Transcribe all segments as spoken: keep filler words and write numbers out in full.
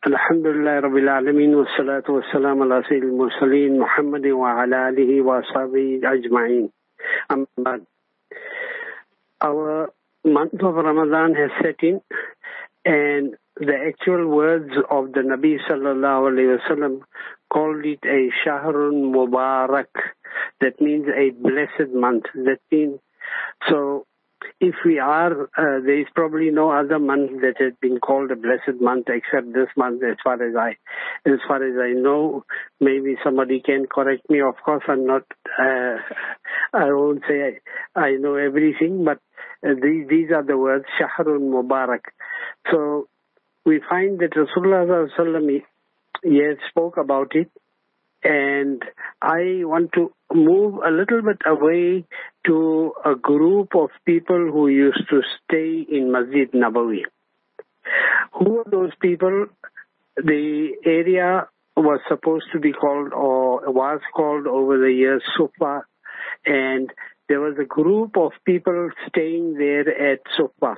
Alhamdulillah Rabbil Alameen wa salatu wa salam ala Sayyidil Mursaleen Muhammadin wa ala alihi wa ashabihi ajma'in. Our month of Ramadan has set in, and the actual words of the Nabi sallallahu alayhi wa sallam called it a Shahrun Mubarak. That means a blessed month. That means, so if we are, uh, there is probably no other month that has been called a blessed month except this month, as far as I, as far as I know. Maybe somebody can correct me. Of course, I'm not. Uh, I won't say I, I know everything, but uh, these these are the words Shahrun Mubarak. So we find that Rasulullah sallallahu alaihi wasallam, yes, spoke about it. And I want to move a little bit away to a group of people who used to stay in Masjid Nabawi. Who are those people? The area was supposed to be called, or was called over the years, Sufa. And there was a group of people staying there at Sufa.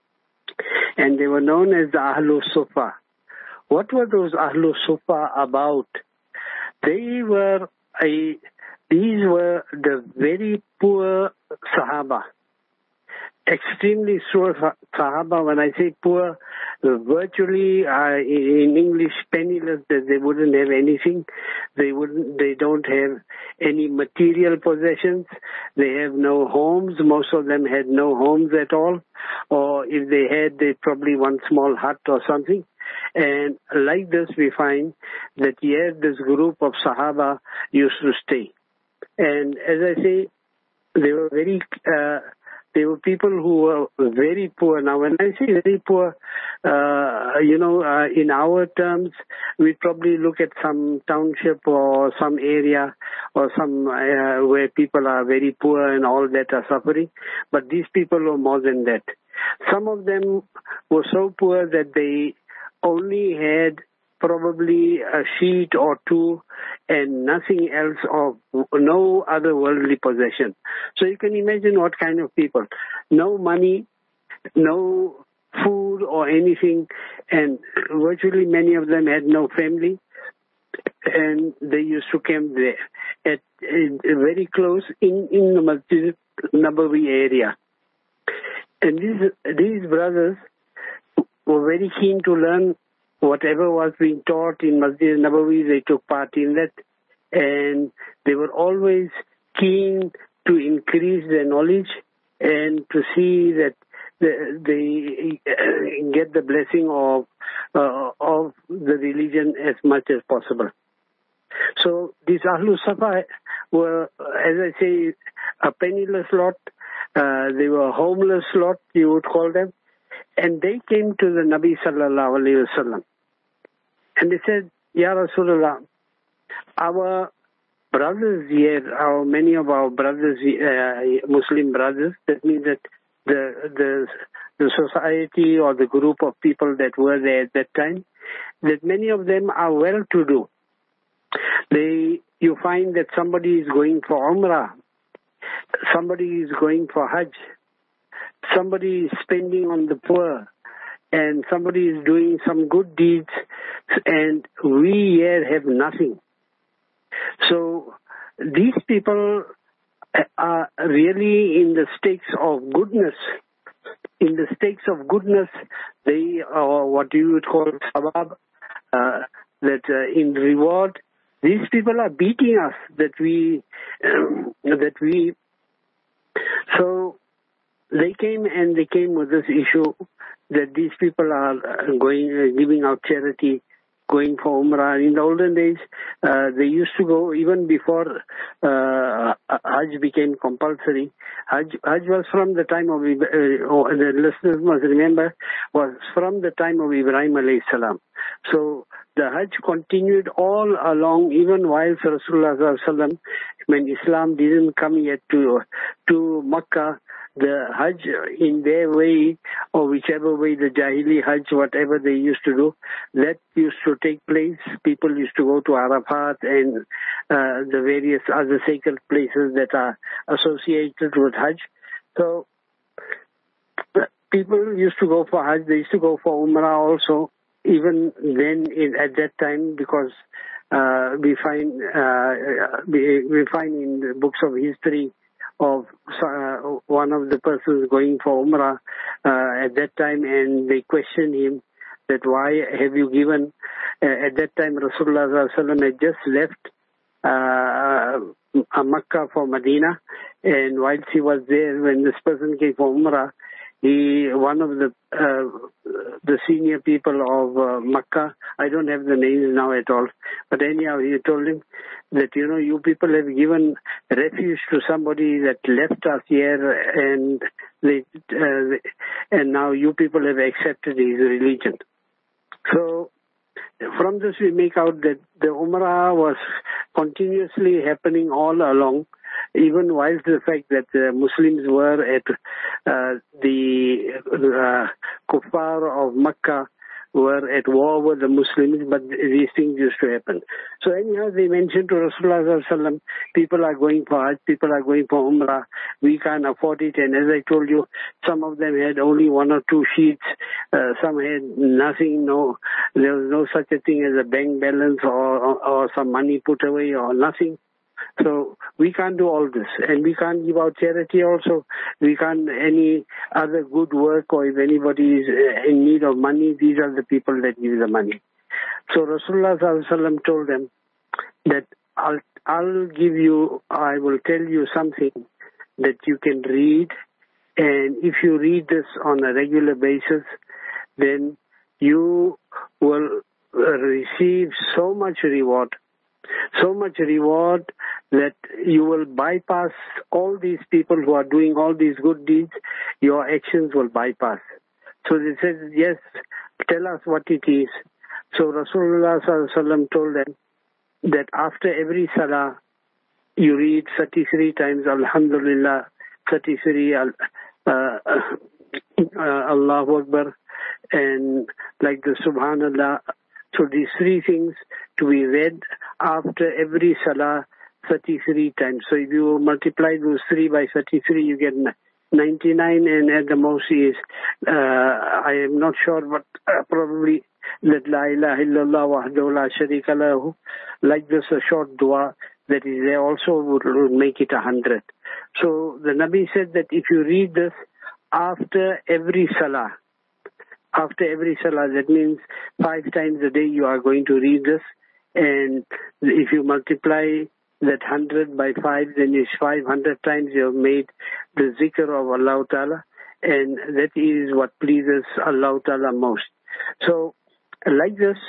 And they were known as the Ahlul Sufa. What were those Ahlul Sufa about? They were a, these were the very poor Sahaba. Extremely poor Sahaba. When I say poor, virtually uh, in English, penniless, that they wouldn't have anything. They wouldn't, they don't have any material possessions. They have no homes. Most of them had no homes at all. Or if they had, they probably one small hut or something. And like this, we find that yes, this group of Sahaba used to stay. And as I say, they were very, uh, they were people who were very poor. Now, when I say very poor, uh, you know, uh, in our terms, we probably look at some township or some area or some uh, where people are very poor and all that are suffering. But these people were more than that. Some of them were so poor that they only had probably a sheet or two and nothing else, or no other worldly possession. So you can imagine what kind of people. No money, no food or anything, and virtually many of them had no family, and they used to camp there, at, at very close in, in the Masjid Nabawi area. And these, these brothers were very keen to learn whatever was being taught in Masjid Nabawi. They took part in that, and they were always keen to increase their knowledge and to see that they get the blessing of uh, of the religion as much as possible. So these Ahlul Safa were, as I say, a penniless lot. Uh, they were a homeless lot, you would call them. And they came to the Nabi sallallahu alayhi wa sallam. And they said, Ya Rasulullah, our brothers here, our, many of our brothers, uh, Muslim brothers, that means that the, the, the society or the group of people that were there at that time, that many of them are well-to-do. They, you find that somebody is going for Umrah, somebody is going for Hajj, somebody is spending on the poor, and somebody is doing some good deeds, and we here have nothing. So these people are really in the stakes of goodness. In the stakes of goodness, they are what you would call sabab, uh, that uh, in reward, these people are beating us, that we, um, that we, so they came and they came with this issue that these people are going, uh, giving out charity, going for Umrah. In the olden days, uh, they used to go, even before uh, Hajj became compulsory. Hajj, Hajj was from the time of, uh, oh, the listeners must remember, was from the time of Ibrahim alayhi salam. So the Hajj continued all along, even while Rasulullah sallallahu alaihi wasallam, when Islam didn't come yet to, to Makkah, the Hajj in their way, or whichever way, the Jahili Hajj, whatever they used to do, that used to take place. People used to go to Arafat and uh, the various other sacred places that are associated with Hajj. So people used to go for Hajj, they used to go for Umrah also. even then in, at that time, because uh, we find uh, we, we find in the books of history of uh, one of the persons going for Umrah uh, at that time, and they questioned him that why have you given, uh, at that time Rasulullah sallallahu alaihi wasallam had just left uh, Makkah for Medina, and whilst he was there, when this person came for Umrah, he, one of the uh, the senior people of uh, Makkah, I don't have the names now at all, but anyhow, he told him that, you know, you people have given refuge to somebody that left us here, and they, uh, and now you people have accepted his religion. So from this we make out that the Umrah was continuously happening all along, even whilst the fact that the Muslims were at uh, the uh, kuffar of Makkah were at war with the Muslims, but these things used to happen. So anyhow, they mentioned to Rasulullah sallallahu alaihi wasallam, people are going for Hajj, people are going for Umrah, we can't afford it. And as I told you, some of them had only one or two sheets, uh, some had nothing, no, there was no such a thing as a bank balance or, or, or some money put away or nothing. So we can't do all this, and we can't give out charity also. We can't any other good work, or if anybody is in need of money, these are the people that give the money. So Rasulullah sallallahu alaihi wasallam told them that I'll, I'll give you, I will tell you something that you can read, and if you read this on a regular basis, then you will receive so much reward. So much reward that you will bypass all these people who are doing all these good deeds, your actions will bypass. So they said, yes, tell us what it is. So Rasulullah sallallahu alaihi wasallam told them that after every salah, you read thirty-three times Alhamdulillah, thirty-three uh, uh, uh, Allahu Akbar, and like the Subhanallah. So these three things to be read after every salah thirty-three times. So if you multiply those three by thirty-three, you get ninety-nine, and at the most is, uh, I am not sure, but uh, probably that La ilaha illallah wahdahu la sharika lahu, like this a short dua that is there also would, would make it a hundred. So the Nabi said that if you read this after every salah, after every salah, that means five times a day you are going to read this, and if you multiply that hundred by five, then it's five hundred times you have made the zikr of Allah Ta'ala, and that is what pleases Allah Ta'ala most. So, like this,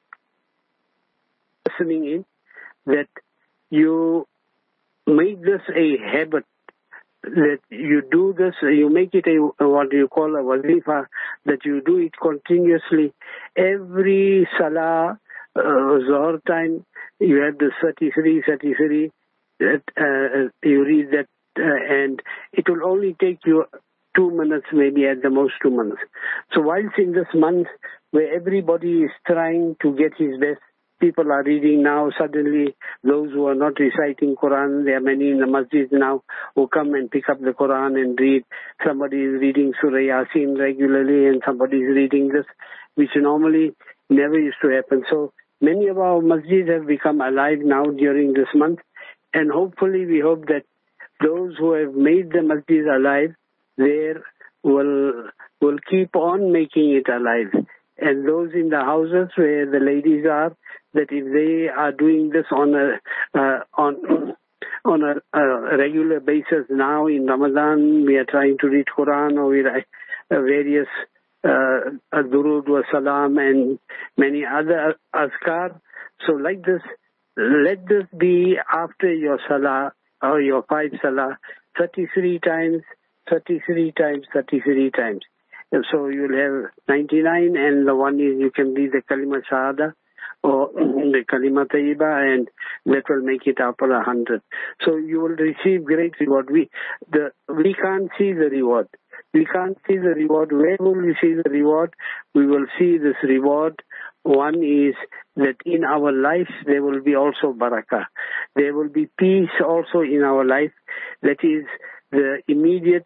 listening in, that you make this a habit, that you do this, you make it a, what you call a wazifa, that you do it continuously. Every salah, uh, Zohar time, you have the thirty-three, thirty-three, that, uh, you read that, uh, and it will only take you two minutes, maybe at the most two minutes. So whilst in this month, where everybody is trying to get his best, people are reading now, suddenly those who are not reciting Quran, there are many in the masjid now who come and pick up the Quran and read. Somebody is reading Surah Yasin regularly, and somebody is reading this, which normally never used to happen. So many of our masjids have become alive now during this month, and hopefully we hope that those who have made the masjid alive there will will keep on making it alive. And those in the houses where the ladies are, that if they are doing this on a uh, on on a, a regular basis now in Ramadan, we are trying to read Quran, or we write uh, various uh, durud wa salam and many other azkar. So like this, let this be after your salah or your five salah, thirty-three times, thirty-three times, thirty-three times. So you'll have ninety-nine, and the one is you can read the Kalima Shahada or the Kalima Tayyiba, and that will make it up for a hundred. So you will receive great reward. We the we can't see the reward. We can't see the reward. Where will we see the reward? We will see this reward. One is that in our life there will be also barakah. There will be peace also in our life. That is the immediate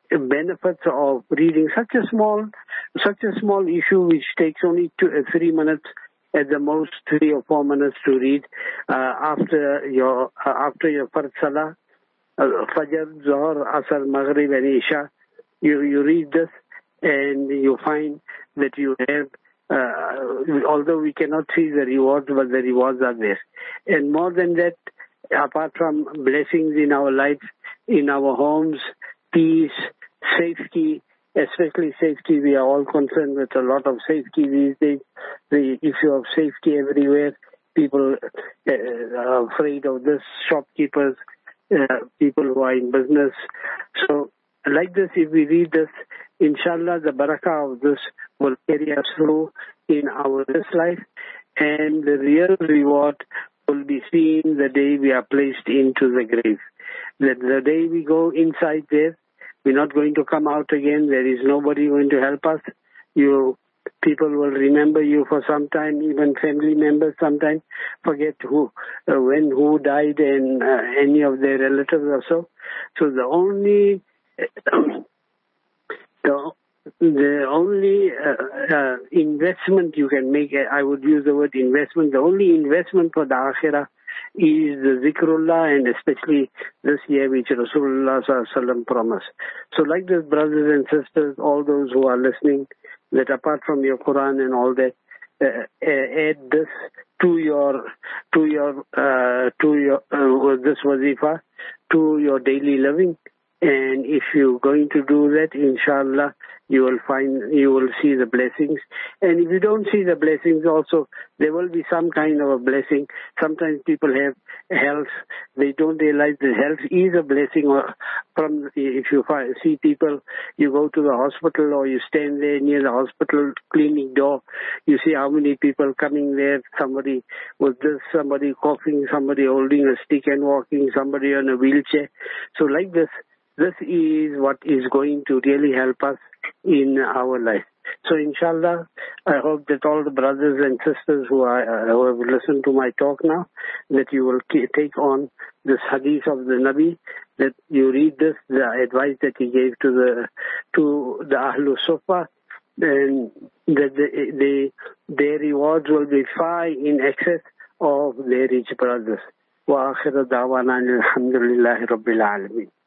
benefits of reading such a small, such a small issue which takes only two, uh, three minutes, at the most three or four minutes to read uh, after your uh, after your Fard Salah, uh, Fajr, Zohar, Asr, Maghrib, and Isha. You you read this, and you find that you have. Uh, although we cannot see the rewards, but the rewards are there. And more than that, apart from blessings in our lives, in our homes, peace, safety, especially safety, we are all concerned with a lot of safety these days. The issue of safety everywhere. People uh, are afraid of this, shopkeepers, uh, people who are in business. So like this, if we read this, inshallah, the barakah of this will carry us through in our this life, and the real reward will be seen the day we are placed into the grave. That the day we go inside there, we're not going to come out again. There is nobody going to help us. You people will remember you for some time, even family members sometimes forget who, uh, when, who died, and uh, any of their relatives or so. So the only the, the only uh, uh, investment you can make, I would use the word investment, the only investment for the akhirah is the zikrullah, and especially this year which Rasulullah sallallahu alaihi wasallam promised. So like this, brothers and sisters, all those who are listening, that apart from your Quran and all that, uh, add this to your to your uh, to your uh, this wazifa, to your daily living. And if you're going to do that, inshallah, you will find, you will see the blessings. And if you don't see the blessings also, there will be some kind of a blessing. Sometimes people have health. They don't realize that health is a blessing. Or from, if you find, see people, you go to the hospital or you stand there near the hospital clinic door, you see how many people coming there, somebody with this, somebody coughing, somebody holding a stick and walking, somebody on a wheelchair. So like this, this is what is going to really help us in our life. So inshallah, I hope that all the brothers and sisters who, are, uh, who have listened to my talk now, that you will take on this hadith of the Nabi, that you read this, the advice that he gave to the to the Ahlul Sufa, and that the, the, their rewards will be far in excess of their rich brothers. Wa akhiru da'wana alhamdulillahi rabbil alamin.